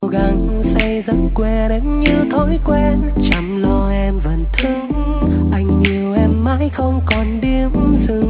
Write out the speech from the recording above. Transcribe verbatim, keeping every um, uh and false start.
cố gắng say giấc quên em như thói quen, chăm lo em vẫn thức, anh yêu em mãi không còn điểm dừng.